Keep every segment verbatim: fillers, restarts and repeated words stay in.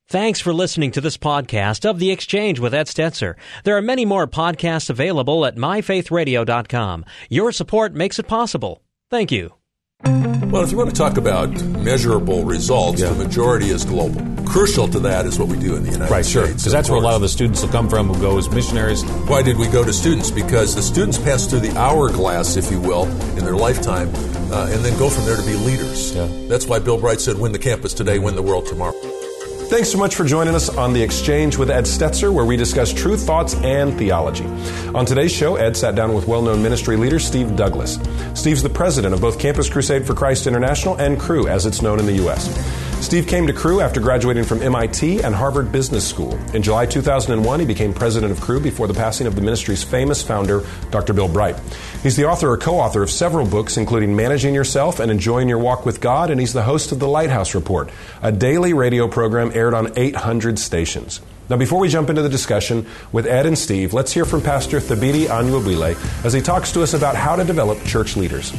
Thanks for listening to this podcast of The Exchange with Ed Stetzer. There are many more podcasts available at my faith radio dot com. Your support makes it possible. Thank you. Well, if you want to talk about measurable results, yeah. the majority is global. Crucial to that is what we do in the United right, States. Right, sure, because that's where a lot of the students will come from who go as missionaries. Why did we go to students? Because the students pass through the hourglass, if you will, in their lifetime, uh, and then go from there to be leaders. Yeah. That's why Bill Bright said, win the campus today, win the world tomorrow. Thanks so much for joining us on The Exchange with Ed Stetzer, where we discuss true thoughts and theology. On today's show, Ed sat down with well-known ministry leader Steve Douglas. Steve's the president of both Campus Crusade for Christ International and Cru, as it's known in the U S Steve came to Cru after graduating from M I T and Harvard Business School. In July two thousand one, he became president of Cru before the passing of the ministry's famous founder, Doctor Bill Bright. He's the author or co-author of several books, including Managing Yourself and Enjoying Your Walk with God, and he's the host of The Lighthouse Report, a daily radio program aired on eight hundred stations. Now, before we jump into the discussion with Ed and Steve, let's hear from Pastor Thabiti Anyabwile as he talks to us about how to develop church leaders.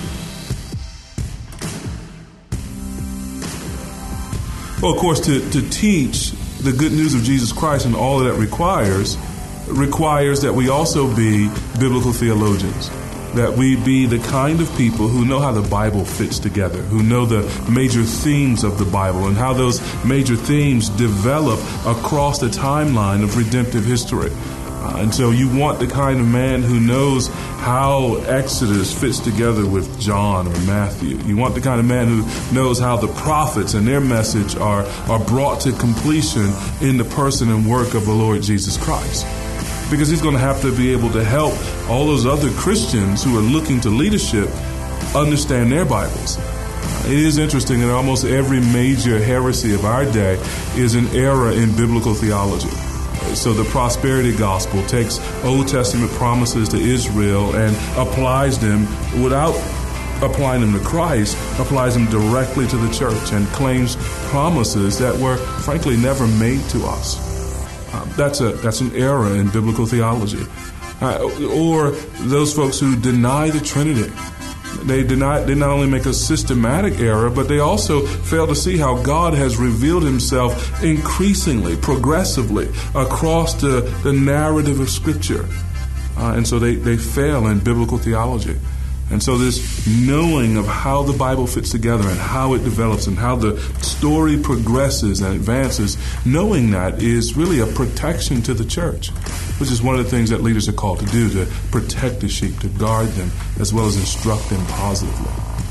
Well, of course, to, to teach the good news of Jesus Christ and all that requires, requires that we also be biblical theologians, that we be the kind of people who know how the Bible fits together, who know the major themes of the Bible and how those major themes develop across the timeline of redemptive history. Uh, and so you want the kind of man who knows how Exodus fits together with John or Matthew. You want the kind of man who knows how the prophets and their message are, are brought to completion in the person and work of the Lord Jesus Christ. Because he's going to have to be able to help all those other Christians who are looking to leadership understand their Bibles. Uh, it is interesting that almost every major heresy of our day is an error in biblical theology. So the prosperity gospel takes Old Testament promises to Israel and applies them without applying them to Christ, applies them directly to the church and claims promises that were frankly never made to us. Uh, that's a that's an error in biblical theology. Uh, or those folks who deny the Trinity. They deny, they not only make a systematic error, but they also fail to see how God has revealed himself increasingly, progressively, across the, the narrative of Scripture. Uh, and so they, they fail in biblical theology. And so this knowing of how the Bible fits together and how it develops and how the story progresses and advances, knowing that is really a protection to the church, which is one of the things that leaders are called to do, to protect the sheep, to guard them, as well as instruct them positively.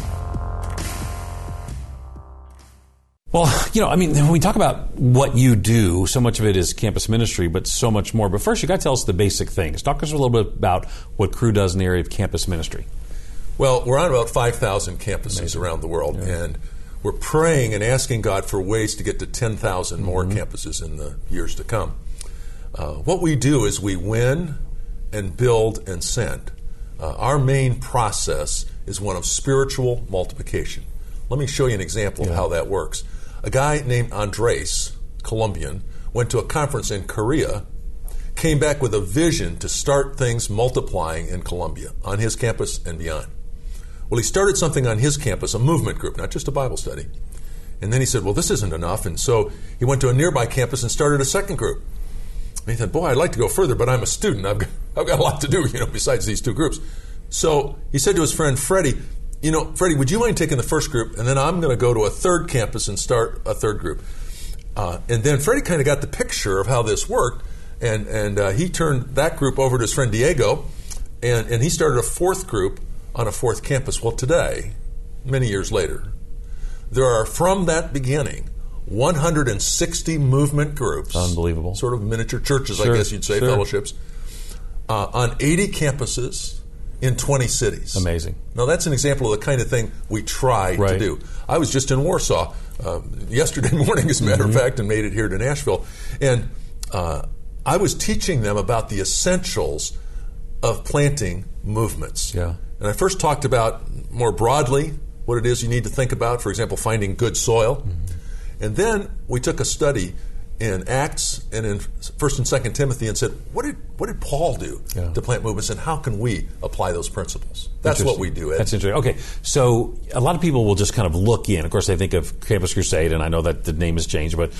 Well, you know, I mean, when we talk about what you do, so much of it is campus ministry, but so much more. But first, you got to tell us the basic things. Talk to us a little bit about what Cru does in the area of campus ministry. Well, we're on about five thousand campuses Amazing. Around the world, yeah. and we're praying and asking God for ways to get to ten thousand mm-hmm. more campuses in the years to come. Uh, what we do is we win and build and send. Uh, our main process is one of spiritual multiplication. Let me show you an example yeah. of how that works. A guy named Andres, Colombian, went to a conference in Korea, came back with a vision to start things multiplying in Colombia, on his campus and beyond. Well, he started something on his campus, a movement group, not just a Bible study. And then he said, well, this isn't enough. And so he went to a nearby campus and started a second group. And he said, boy, I'd like to go further, but I'm a student. I've got, I've got a lot to do, you know, besides these two groups. So he said to his friend Freddie, you know, Freddie, would you mind taking the first group? And then I'm going to go to a third campus and start a third group. Uh, and then Freddie kind of got the picture of how this worked. And, and uh, he turned that group over to his friend Diego. And, and he started a fourth group on a fourth campus. Well, today, many years later, there are, from that beginning, one hundred sixty movement groups. Unbelievable. Sort of miniature churches, sure, I guess you'd say, sure. fellowships, uh, on eighty campuses in twenty cities. Amazing. Now, that's an example of the kind of thing we try right. to do. I was just in Warsaw uh, yesterday morning, as a matter mm-hmm. of fact, and made it here to Nashville. And uh, I was teaching them about the essentials of planting movements. Yeah. And I first talked about, more broadly, what it is you need to think about, for example, finding good soil. Mm-hmm. And then we took a study in Acts and in First and Second Timothy and said, what did what did Paul do yeah. to plant movements, and how can we apply those principles? That's what we do, Ed. That's interesting. Okay, so a lot of people will just kind of look in. Of course, they think of Campus Crusade, and I know that the name has changed, but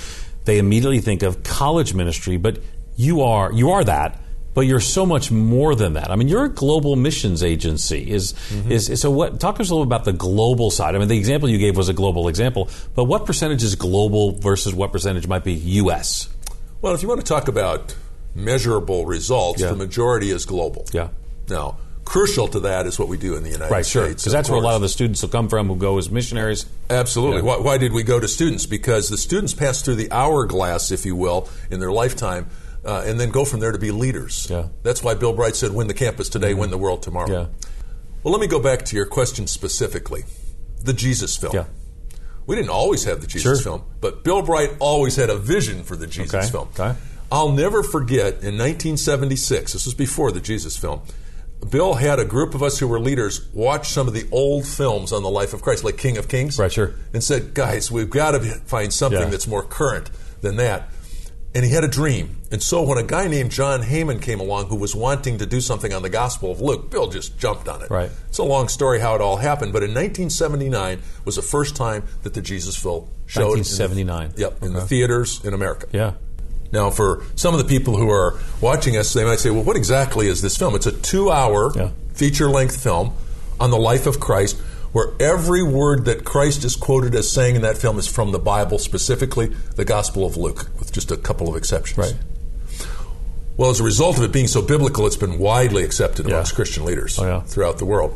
they immediately think of college ministry, but you are you are that, but you're so much more than that. I mean, you're a global missions agency. Is mm-hmm. is so what? Talk to us a little about the global side. I mean, the example you gave was a global example, but what percentage is global versus what percentage might be U S? Well, if you want to talk about measurable results, yeah. the majority is global. Yeah. Now, crucial to that is what we do in the United right, States. Right, sure, because that's course. where a lot of the students will come from who go as missionaries. Absolutely. Yeah. Why, why did we go to students? Because the students pass through the hourglass, if you will, in their lifetime, uh, and then go from there to be leaders. Yeah. That's why Bill Bright said, win the campus today, mm-hmm. win the world tomorrow. Yeah. Well, let me go back to your question specifically. The Jesus film. Yeah. We didn't always have the Jesus sure. film, but Bill Bright always had a vision for the Jesus okay. film. Okay. I'll never forget, in nineteen seventy-six, this was before the Jesus film, Bill had a group of us who were leaders watch some of the old films on the life of Christ, like King of Kings. Right, sure. And said, guys, we've got to find something yeah. that's more current than that. And he had a dream. And so when a guy named John Heyman came along who was wanting to do something on the Gospel of Luke, Bill just jumped on it. Right. It's a long story how it all happened, but in nineteen seventy-nine was the first time that the Jesus film showed. nineteen seventy-nine. In the, yep, okay. in the theaters in America. Yeah. Now, for some of the people who are watching us, they might say, well, what exactly is this film? It's a two-hour yeah. feature-length film on the life of Christ, where every word that Christ is quoted as saying in that film is from the Bible, specifically the Gospel of Luke, with just a couple of exceptions. Right. Well, as a result of it being so biblical, it's been widely accepted yeah. amongst Christian leaders oh, yeah. throughout the world.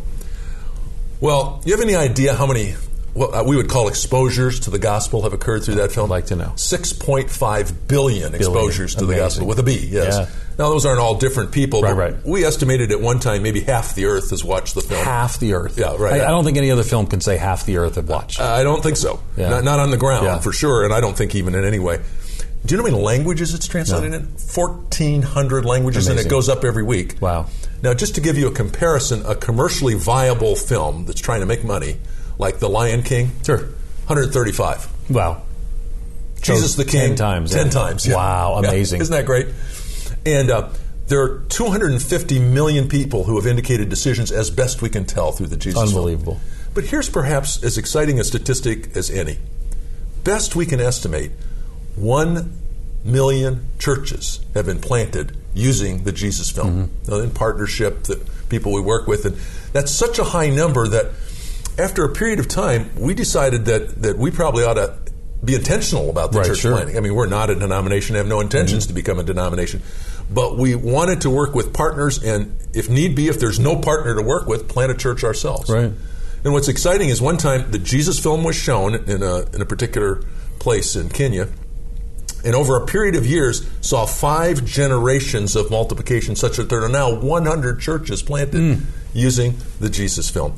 Well, you have any idea how many what uh, we would call exposures to the gospel have occurred through that film? I'd like to know. six point five billion, billion exposures to Amazing. the gospel, with a B, yes. Yeah. Now, those aren't all different people, right, but right. we estimated at one time maybe half the earth has watched the film. Half the earth. Yeah, right. I, I don't think any other film can say half the earth have watched. Uh, I don't think so. Yeah. Not, not on the ground, yeah. for sure, and I don't think even in any way. Do you know how many languages it's translated no. in? fourteen hundred languages, Amazing. and it goes up every week. Wow. Now, just to give you a comparison, a commercially viable film that's trying to make money, like The Lion King, sure, one hundred thirty-five. Wow. Jesus so the King, ten times. Ten yeah. times. Yeah. Wow, amazing. Yeah. Isn't that great? And uh, there are two hundred fifty million people who have indicated decisions, as best we can tell, through the Jesus Unbelievable. film. But here's perhaps as exciting a statistic as any. Best we can estimate, one million churches have been planted using the Jesus film, mm-hmm. now, in partnership, the people we work with. And that's such a high number that after a period of time, we decided that, that we probably ought to be intentional about the right, church sure. planting. I mean, we're not a denomination, have no intentions mm-hmm. to become a denomination. But we wanted to work with partners, and if need be, if there's no partner to work with, plant a church ourselves. Right. And what's exciting is one time the Jesus film was shown in a, in a particular place in Kenya, and over a period of years saw five generations of multiplication, such that there are now one hundred churches planted mm. using the Jesus film.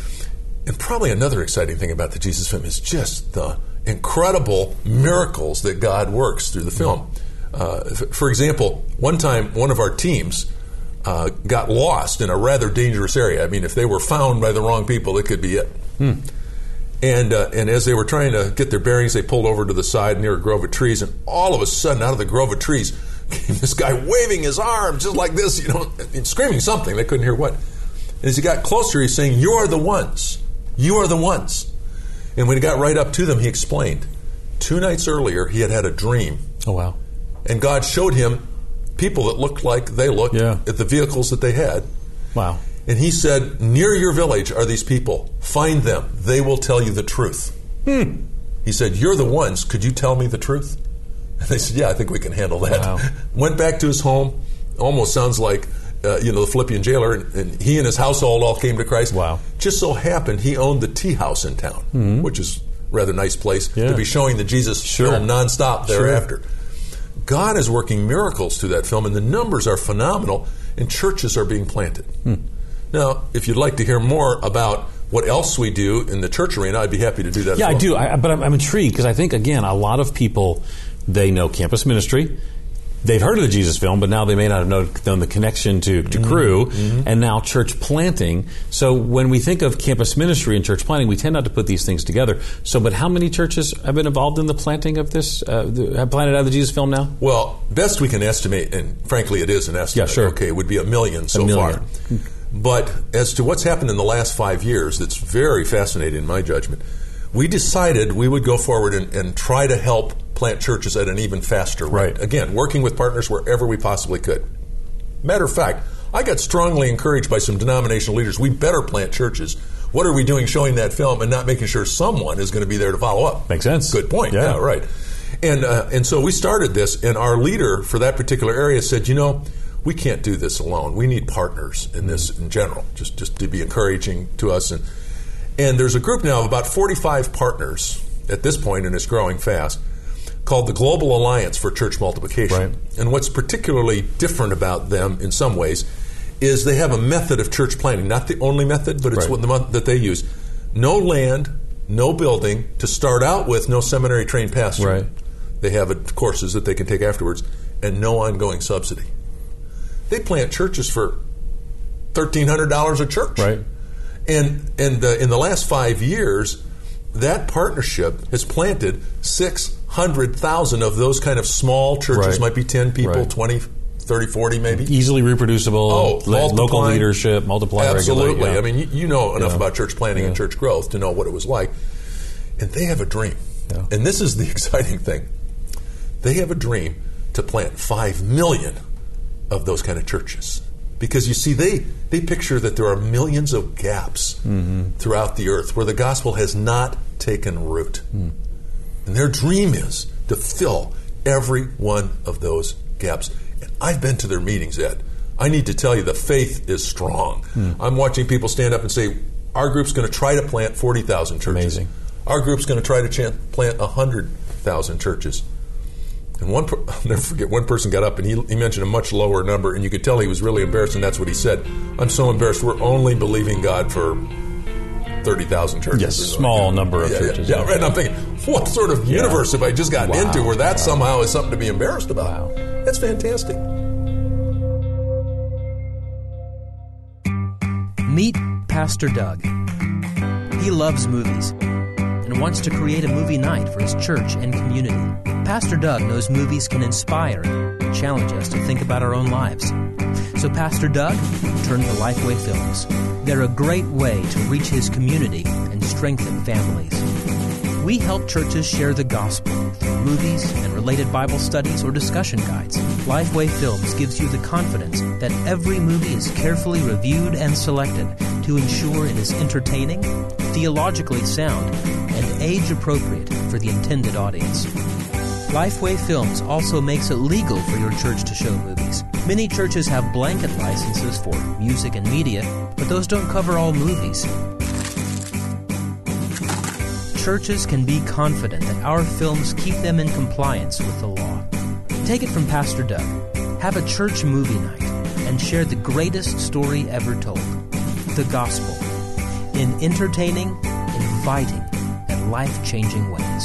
And probably another exciting thing about the Jesus film is just the incredible miracles that God works through the film. Uh, f- for example, one time one of our teams uh, got lost in a rather dangerous area. I mean, if they were found by the wrong people, it could be it. Hmm. And uh, and as they were trying to get their bearings, they pulled over to the side near a grove of trees, and all of a sudden, out of the grove of trees, came this guy waving his arms just like this, you know, and screaming something. They couldn't hear what. And as he got closer, he's saying, "You are the ones. You are the ones." And when he got right up to them, he explained. Two nights earlier, he had had a dream. Oh, wow. And God showed him people that looked like they looked yeah. at the vehicles that they had. Wow. And he said, near your village are these people. Find them. They will tell you the truth. Hmm. He said, you're the ones. Could you tell me the truth? And they said, yeah, I think we can handle that. Wow. Went back to his home. Almost sounds like, uh, you know, the Philippian jailer. And, and he and his household all came to Christ. Wow. Just so happened he owned the tea house in town, mm-hmm. which is a rather nice place yeah. to be showing the Jesus sure. film nonstop thereafter. Sure. God is working miracles through that film, and the numbers are phenomenal, and churches are being planted. Hmm. Now, if you'd like to hear more about what else we do in the church arena, I'd be happy to do that yeah, as well. I do, I, but I'm, I'm intrigued because I think, again, a lot of people, they know campus ministry. They've heard of the Jesus film, but now they may not have known, known the connection to, to mm-hmm. Cru, mm-hmm. and now church planting. So when we think of campus ministry and church planting, we tend not to put these things together. So, but how many churches have been involved in the planting of this, uh, the, have planted out of the Jesus film now? Well, best we can estimate, and frankly it is an estimate, yeah, sure. okay, it would be a million so a million. far. But as to what's happened in the last five years, that's very fascinating in my judgment. We decided we would go forward and, and try to help plant churches at an even faster rate. Right. Again, working with partners wherever we possibly could. Matter of fact, I got strongly encouraged by some denominational leaders. We better plant churches. What are we doing showing that film and not making sure someone is going to be there to follow up? Makes sense. Good point. Yeah, yeah right. And uh, and so we started this, and our leader for that particular area said, you know, we can't do this alone. We need partners in this in general, just, just to be encouraging to us. And, and there's a group now of about forty-five partners at this point, and it's growing fast, called the Global Alliance for Church Multiplication. Right. And what's particularly different about them in some ways is they have a method of church planting, not the only method, but it's right. what the month that they use. No land, no building to start out with, no seminary trained pastor. Right. They have a, courses that they can take afterwards, and no ongoing subsidy. They plant churches for thirteen hundred dollars a church. Right. And and uh, in the last five years, that partnership has planted six hundred thousand of those kind of small churches, Right. might be ten people, Right. twenty, thirty, forty maybe. Easily reproducible, Oh, lo- local multiplying. leadership, multiply Absolutely. regularly. Yeah. I mean, you, you know enough Yeah. about church planting Yeah. and church growth to know what it was like. And they have a dream. Yeah. And this is the exciting thing. They have a dream to plant five million of those kind of churches. Because you see, they, they picture that there are millions of gaps mm-hmm. throughout the earth where the gospel has not taken root. Mm. And their dream is to fill every one of those gaps. And I've been to their meetings, Ed. I need to tell you, the faith is strong. Mm. I'm watching people stand up and say, our group's going to try to plant forty thousand churches. Amazing. Our group's going to try to ch- plant one hundred thousand churches. And one, per- I'll never forget, one person got up and he, he mentioned a much lower number, and you could tell he was really embarrassed, and that's what he said. I'm so embarrassed. We're only believing God for thirty thousand churches. Yes, small like number of yeah, churches. Yeah, yeah, right. And I'm thinking, what sort of Yeah. universe have I just gotten Wow. into where that Wow. somehow is something to be embarrassed about? Wow. That's fantastic. Meet Pastor Doug. He loves movies and wants to create a movie night for his church and community. Pastor Doug knows movies can inspire and challenge us to think about our own lives. So Pastor Doug turned to Lifeway Films. They're a great way to reach his community and strengthen families. We help churches share the gospel through movies and related Bible studies or discussion guides. Lifeway Films gives you the confidence that every movie is carefully reviewed and selected to ensure it is entertaining, theologically sound, and age-appropriate for the intended audience. Lifeway Films also makes it legal for your church to show movies. Many churches have blanket licenses for music and media, but those don't cover all movies. Churches can be confident that our films keep them in compliance with the law. Take it from Pastor Doug. Have a church movie night and share the greatest story ever told, the gospel, in entertaining, inviting, and life-changing ways.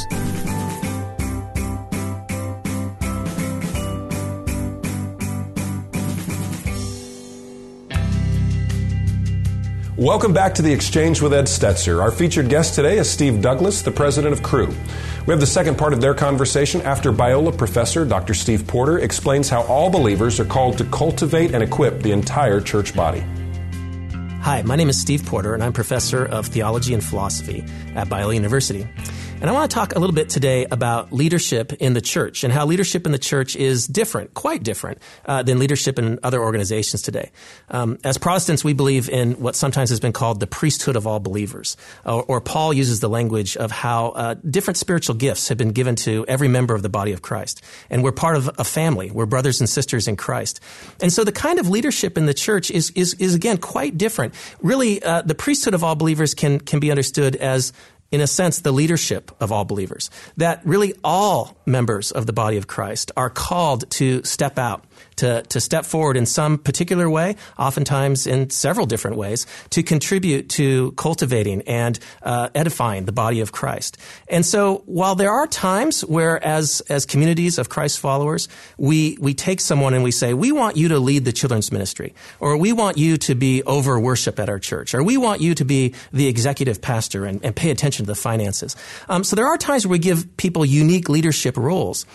Welcome back to The Exchange with Ed Stetzer. Our featured guest today is Steve Douglas, the president of Cru. We have the second part of their conversation after Biola professor Doctor Steve Porter explains how all believers are called to cultivate and equip the entire church body. Hi, my name is Steve Porter, and I'm professor of theology and philosophy at Biola University. And I want to talk a little bit today about leadership in the church and how leadership in the church is different, quite different, uh, than leadership in other organizations today. Um, as Protestants, we believe in what sometimes has been called the priesthood of all believers. Or, or Paul uses the language of how uh, different spiritual gifts have been given to every member of the body of Christ. And we're part of a family. We're brothers and sisters in Christ. And so the kind of leadership in the church is, is, is again, quite different. Really, uh, the priesthood of all believers can, can be understood as, in a sense, the leadership of all believers, that really all members of the body of Christ are called to step out, to, to step forward in some particular way, oftentimes in several different ways, to contribute to cultivating and uh, edifying the body of Christ. And so while there are times where as, as communities of Christ followers, we, we take someone and we say, we want you to lead the children's ministry, or we want you to be over worship at our church, or we want you to be the executive pastor and, and pay attention to the finances. Um, so there are times where we give people unique leadership roles.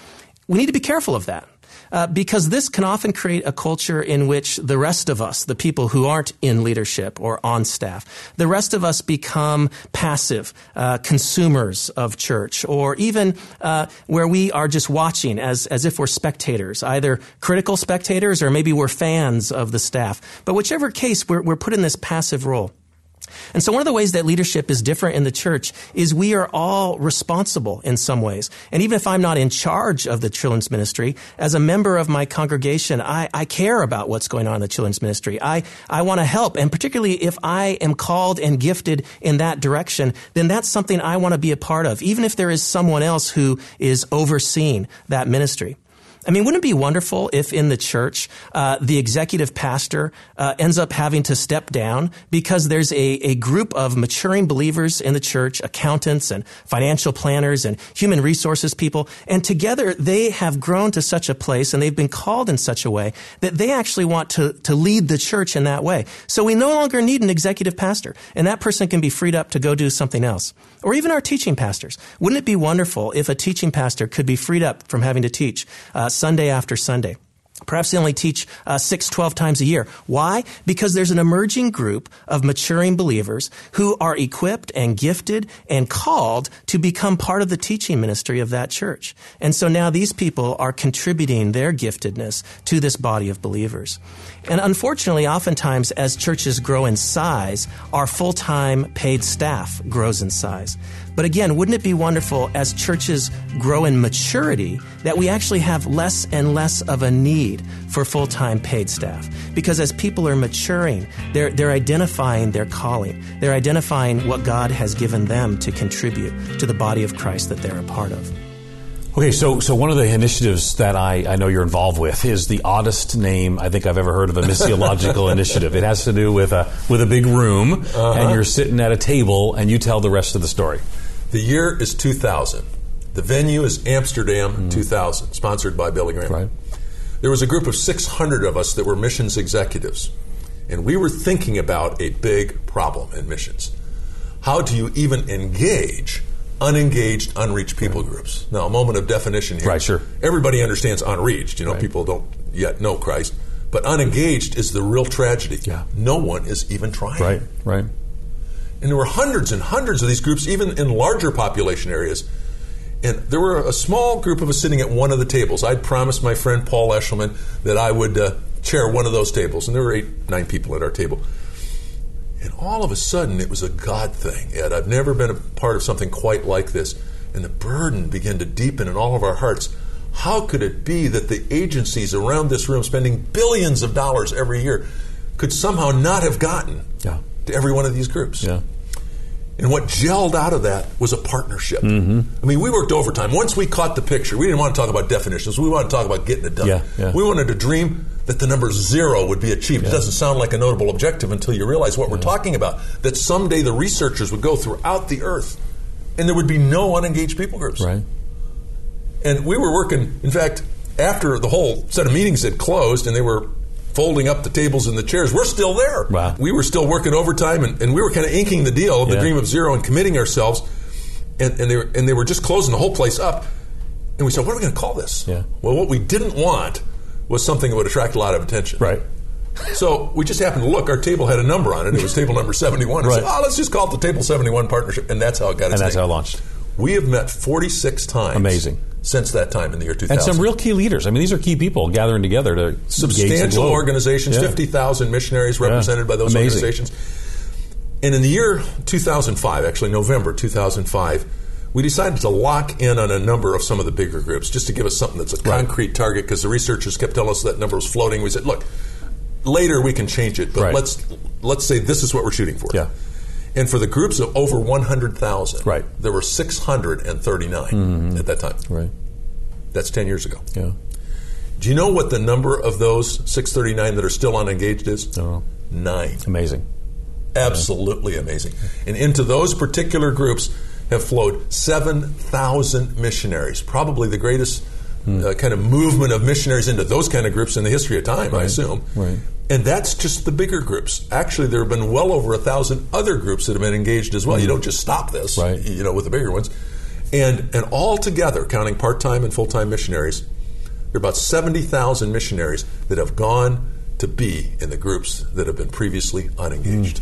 we need to be careful of that. Uh, because this can often create a culture in which the rest of us, the people who aren't in leadership or on staff, the rest of us become passive uh, consumers of church, or even uh, where we are just watching as, as if we're spectators, either critical spectators or maybe we're fans of the staff. But whichever case, we're, we're put in this passive role. And so one of the ways that leadership is different in the church is we are all responsible in some ways. And even if I'm not in charge of the children's ministry, as a member of my congregation, I, I care about what's going on in the children's ministry. I, I want to help. And particularly if I am called and gifted in that direction, then that's something I want to be a part of, even if there is someone else who is overseeing that ministry. I mean, wouldn't it be wonderful if in the church, uh, the executive pastor uh, ends up having to step down because there's a, a group of maturing believers in the church, accountants and financial planners and human resources people, and together they have grown to such a place and they've been called in such a way that they actually want to, to lead the church in that way. So we no longer need an executive pastor, and that person can be freed up to go do something else. Or even our teaching pastors. Wouldn't it be wonderful if a teaching pastor could be freed up from having to teach uh, Sunday after Sunday? Perhaps they only teach uh, six, twelve times a year. Why? Because there's an emerging group of maturing believers who are equipped and gifted and called to become part of the teaching ministry of that church. And so now these people are contributing their giftedness to this body of believers. And unfortunately, oftentimes as churches grow in size, our full-time paid staff grows in size. But again, wouldn't it be wonderful as churches grow in maturity that we actually have less and less of a need for full-time paid staff? Because as people are maturing, they're, they're identifying their calling. They're identifying what God has given them to contribute to the body of Christ that they're a part of. Okay, so so one of the initiatives that I, I know you're involved with is the oddest name I think I've ever heard of a missiological initiative. It has to do with a with a big room, uh-huh. and you're sitting at a table, and you tell the rest of the story. The year is two thousand. The venue is Amsterdam mm. two thousand, sponsored by Billy Graham. Right. There was a group of six hundred of us that were missions executives, and we were thinking about a big problem in missions. How do you even engage unengaged, unreached people groups? Now, a moment of definition here. Right, sure. Everybody understands unreached. You know, right. people don't yet know Christ. But unengaged is the real tragedy. Yeah. No one is even trying. Right, right. And there were hundreds and hundreds of these groups, even in larger population areas. And there were a small group of us sitting at one of the tables. I'd promised my friend Paul Eshelman that I would uh, chair one of those tables. And there were eight, nine people at our table. And all of a sudden, it was a God thing, Ed. I've never been a part of something quite like this. And the burden began to deepen in all of our hearts. How could it be that the agencies around this room, spending billions of dollars every year, could somehow not have gotten yeah. to every one of these groups? Yeah. And what gelled out of that was a partnership. Mm-hmm. I mean, we worked overtime. Once we caught the picture, we didn't want to talk about definitions. We wanted to talk about getting it done. Yeah, yeah. We wanted to dream that the number zero would be achieved. Yeah. It doesn't sound like a notable objective until you realize what yeah. we're talking about, that someday the researchers would go throughout the earth and there would be no unengaged people groups. Right. And we were working, in fact, after the whole set of meetings had closed and they were folding up the tables and the chairs, we're still there. Wow. We were still working overtime, and, and we were kind of inking the deal of the yeah. dream of zero and committing ourselves. And, and, they were, and they were just closing the whole place up. And we said, what are we going to call this? Yeah. Well, what we didn't want was something that would attract a lot of attention. Right. So we just happened to look. Our table had a number on it. It was table number seventy-one. Right. We said, oh, let's just call it the Table seventy-one Partnership. And that's how it got its And that's name. how it launched. We have met forty-six times. Amazing. Since that time in the year two thousand. And some real key leaders. I mean, these are key people gathering together to substantial organizations, yeah. fifty thousand missionaries represented yeah. by those Amazing. organizations. And in the year two thousand five, actually November two thousand five, we decided to lock in on a number of some of the bigger groups just to give us something that's a concrete right. target, because the researchers kept telling us that number was floating. We said, look, later we can change it, but right. let's let's say this is what we're shooting for. Yeah. And for the groups of over one hundred thousand, right. there were six hundred thirty-nine mm-hmm. at that time. Right. That's ten years ago. Yeah. Do you know what the number of those six hundred thirty-nine that are still unengaged is? No. Nine. Amazing. Absolutely yeah. amazing. And into those particular groups have flowed seven thousand missionaries, probably the greatest hmm. uh, kind of movement of missionaries into those kind of groups in the history of time, right. I assume. Right. And that's just the bigger groups. Actually, there have been well over a thousand other groups that have been engaged as well. Mm. You don't just stop this, right. you know, with the bigger ones. And and all together, counting part-time and full-time missionaries, There are about seventy thousand missionaries that have gone to be in the groups that have been previously unengaged.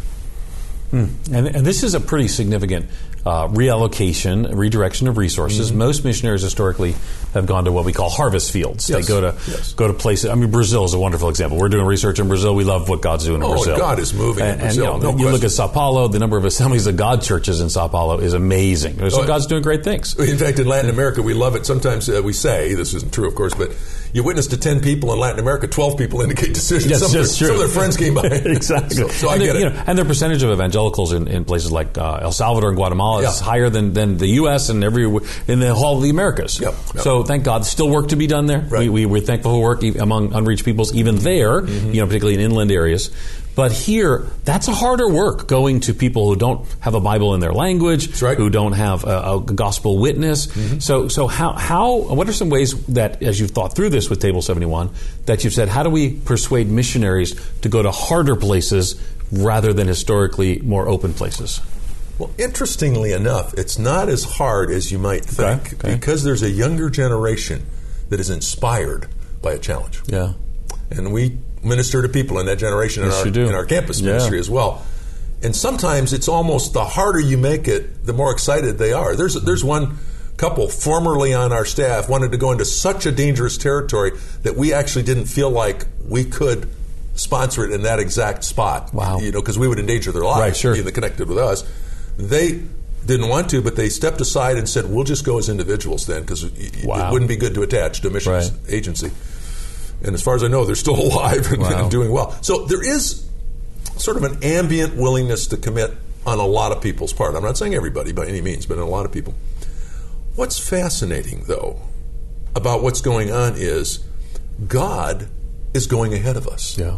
Mm. Mm. And, and this is a pretty significant uh, reallocation, redirection of resources. Mm-hmm. Most missionaries historically have gone to what we call harvest fields. Yes. They go to yes. go to places. I mean, Brazil is a wonderful example. We're doing research in Brazil. We love what God's doing in oh, Brazil. God is moving and, in Brazil. And, you know, no you look question. at Sao Paulo, the number of Assemblies of God churches in Sao Paulo is amazing. So oh, God's doing great things. In fact, in Latin America, we love it. Sometimes uh, we say, this isn't true, of course, but you witness to ten people in Latin America, twelve people indicate decisions. Yes, some, that's of true. their, some of their friends came by. Exactly. So, so I and get the, it. You know, and their percentage of evangelicals in, in places like uh, El Salvador and Guatemala is Yeah. higher than, than the U S and every in the whole of the Americas. Yep, yep. So thank God, still work to be done there. Right. We, we, we're thankful for work among unreached peoples, even there, mm-hmm. you know, particularly in inland areas. But here, that's a harder work, going to people who don't have a Bible in their language, That's right. who don't have a, a gospel witness. Mm-hmm. So, so how, how, what are some ways that, as you've thought through this with Table seventy-one, that you've said, how do we persuade missionaries to go to harder places rather than historically more open places? Well, interestingly enough, it's not as hard as you might think Okay, okay. because there's a younger generation that is inspired by a challenge. Yeah. And we minister to people in that generation Yes, in, our, you do. in our campus Yeah. ministry as well. And sometimes it's almost the harder you make it, the more excited they are. There's there's one couple formerly on our staff wanted to go into such a dangerous territory that we actually didn't feel like we could sponsor it in that exact spot. Wow. You know, because we would endanger their lives. Right, sure. Being connected with us. They didn't want to, but they stepped aside and said, "We'll just go as individuals then, because Wow. it wouldn't be good to attach to a missions Right. agency." And as far as I know, they're still alive and, Wow. and doing well. So there is sort of an ambient willingness to commit on a lot of people's part. I'm not saying everybody by any means, but in a lot of people. What's fascinating, though, about what's going on is God is going ahead of us. Yeah.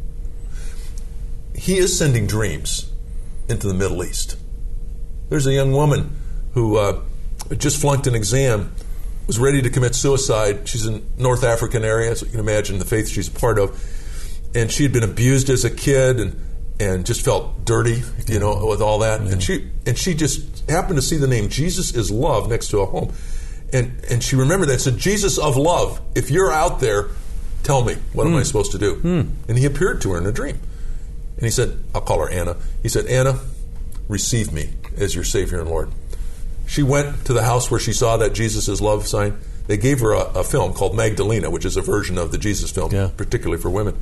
He is sending dreams into the Middle East. There's a young woman who uh, just flunked an exam, was ready to commit suicide. She's in North African area, so you can imagine the faith she's a part of. And she had been abused as a kid and, and just felt dirty, you know, with all that. Yeah. And she and she just happened to see the name Jesus is Love next to a home. And and she remembered that and said, Jesus of Love, if you're out there, tell me, what mm. am I supposed to do? Mm. And he appeared to her in a dream. And he said, I'll call her Anna. He said, Anna, receive me as your Savior and Lord. She went to the house where she saw that Jesus is Love sign. They gave her a, a film called Magdalena, which is a version of the Jesus film, yeah. particularly for women.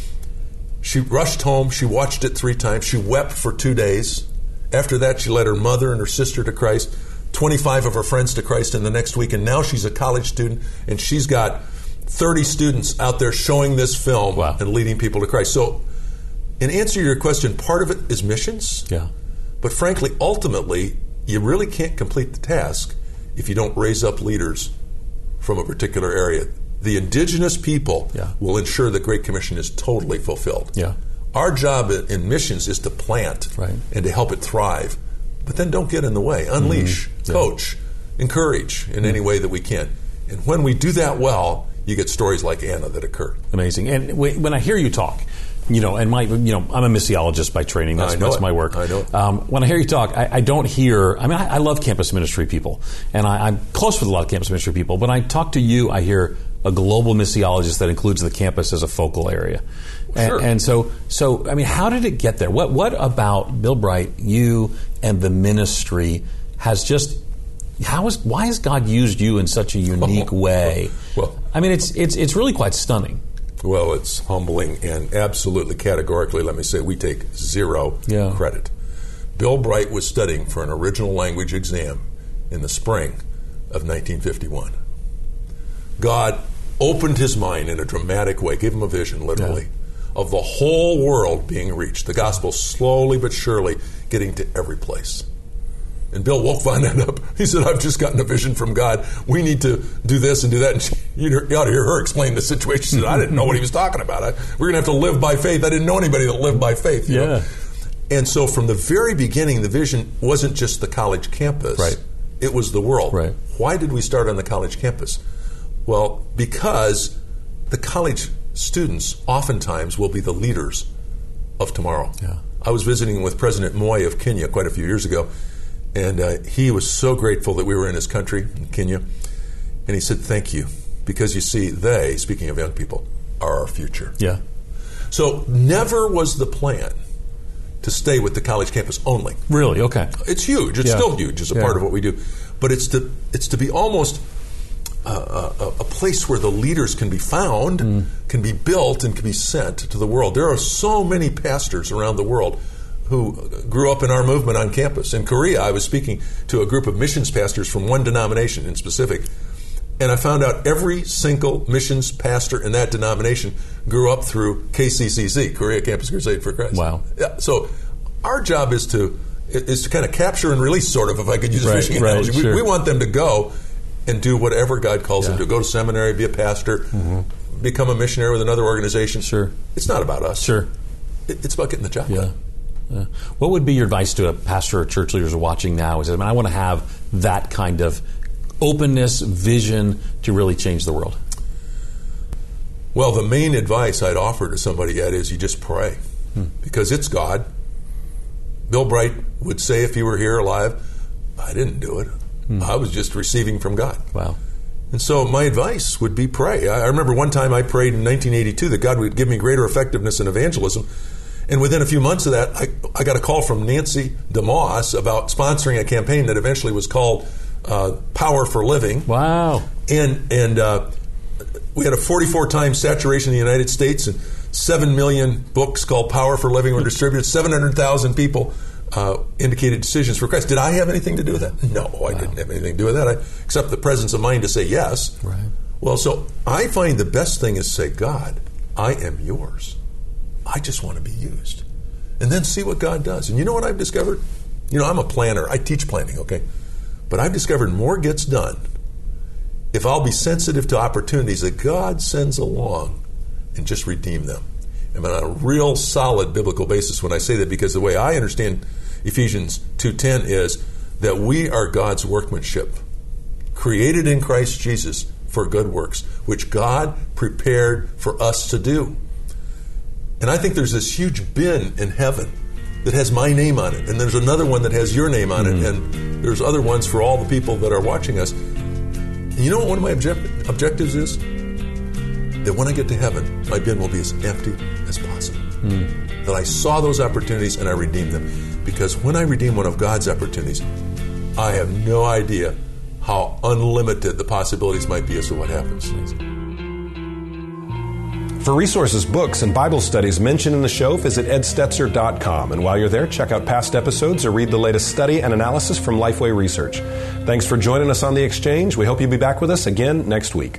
She rushed home. She watched it three times. She wept for two days. After that, she led her mother and her sister to Christ, twenty-five of her friends to Christ in the next week, and now she's a college student, and she's got thirty students out there showing this film wow. and leading people to Christ. So, in answer to your question, part of it is missions. Yeah. But frankly, ultimately, you really can't complete the task if you don't raise up leaders from a particular area. The indigenous people yeah. will ensure the Great Commission is totally fulfilled. Yeah. Our job in missions is to plant right. and to help it thrive. But then don't get in the way. Unleash, mm-hmm. coach, yeah. encourage in mm-hmm. any way that we can. And when we do that well, you get stories like Anna that occur. Amazing. And when I hear you talk, you know, and my, you know, I'm a missiologist by training. That's, I know that's it. my work. I know it. Um, when I hear you talk, I, I don't hear. I mean, I, I love campus ministry people, and I, I'm close with a lot of campus ministry people. When I talk to you, I hear a global missiologist that includes the campus as a focal area. And, sure. and so, so I mean, how did it get there? What, what about Bill Bright, you, and the ministry has just? How is why has God used you in such a unique oh, way? Well, I mean, it's it's it's really quite stunning. Well, it's humbling and absolutely categorically, let me say, we take zero yeah. credit. Bill Bright was studying for an original language exam in the spring of nineteen fifty-one. God opened his mind in a dramatic way, gave him a vision, literally, yeah. of the whole world being reached, the gospel slowly but surely getting to every place. And Bill woke Von that up. He said, I've just gotten a vision from God. We need to do this and do that. And she, you ought to hear her explain the situation. She said, I didn't know what he was talking about. I, we're going to have to live by faith. I didn't know anybody that lived by faith. You yeah. know? And so from the very beginning, the vision wasn't just the college campus. Right. It was the world. Right. Why did we start on the college campus? Well, because the college students oftentimes will be the leaders of tomorrow. Yeah. I was visiting with President Moi of Kenya quite a few years ago. And uh, he was so grateful that we were in his country, in Kenya. And he said, thank you. because you see, they, speaking of young people, are our future. Yeah. So never was the plan to stay with the college campus only. Really? Okay. It's huge. It's Yeah. still huge as a Yeah. part of what we do. But it's to it's to be almost a, a, a place where the leaders can be found, mm. can be built, and can be sent to the world. There are so many pastors around the world who grew up in our movement on campus. In Korea, I was speaking to a group of missions pastors from one denomination in specific, and I found out every single missions pastor in that denomination grew up through K C C C, Korea Campus Crusade for Christ. Wow. Yeah, so our job is to is to kind of capture and release, sort of, if I could use a right, fishing right, analogy. Sure. We, we want them to go and do whatever God calls yeah. them to. Go to seminary, be a pastor, mm-hmm. become a missionary with another organization. Sure. It's not about us. Sure. It, it's about getting the job yeah. done. Yeah. What would be your advice to a pastor or church leaders who are watching now? Is I mean, I want to have that kind of openness, vision to really change the world. Well, the main advice I'd offer to somebody, Ed, is you just pray. Hmm. Because it's God. Bill Bright would say if he were here alive, I didn't do it. Hmm. I was just receiving from God. Wow. And so my advice would be pray. I remember one time I prayed in nineteen eighty-two that God would give me greater effectiveness in evangelism. And within a few months of that, I, I got a call from Nancy DeMoss about sponsoring a campaign that eventually was called uh, Power for Living. Wow. And and uh, we had a forty-four times saturation in the United States, and seven million books called Power for Living were distributed. seven hundred thousand people uh, indicated decisions for Christ. Did I have anything to do with that? No, I wow. didn't have anything to do with that, I, except the presence of mind to say yes. Right. Well, so I find the best thing is say, God, I am yours. I just want to be used. And then see what God does. And you know what I've discovered? You know, I'm a planner. I teach planning, okay? But I've discovered more gets done if I'll be sensitive to opportunities that God sends along and just redeem them. I'm on a real solid biblical basis when I say that, because the way I understand Ephesians two ten is that we are God's workmanship, created in Christ Jesus for good works, which God prepared for us to do. And I think there's this huge bin in heaven that has my name on it, and there's another one that has your name on mm-hmm. it, and there's other ones for all the people that are watching us. And you know what one of my object- objectives is? That when I get to heaven, my bin will be as empty as possible. Mm. That I saw those opportunities and I redeemed them. Because when I redeem one of God's opportunities, I have no idea how unlimited the possibilities might be as to what happens. For resources, books, and Bible studies mentioned in the show, visit ed stetzer dot com. And while you're there, check out past episodes or read the latest study and analysis from Lifeway Research. Thanks for joining us on The Exchange. We hope you'll be back with us again next week.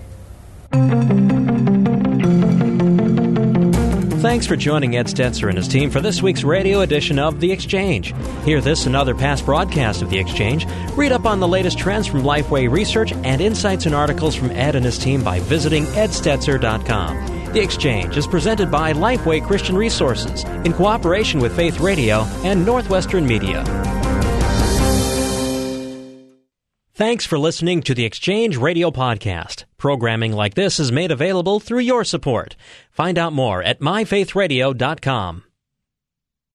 Thanks for joining Ed Stetzer and his team for this week's radio edition of The Exchange. Hear this and other past broadcasts of The Exchange. Read up on the latest trends from Lifeway Research and insights and articles from Ed and his team by visiting ed stetzer dot com. The Exchange is presented by Lifeway Christian Resources in cooperation with Faith Radio and Northwestern Media. Thanks for listening to the Exchange Radio Podcast. Programming like this is made available through your support. Find out more at my faith radio dot com.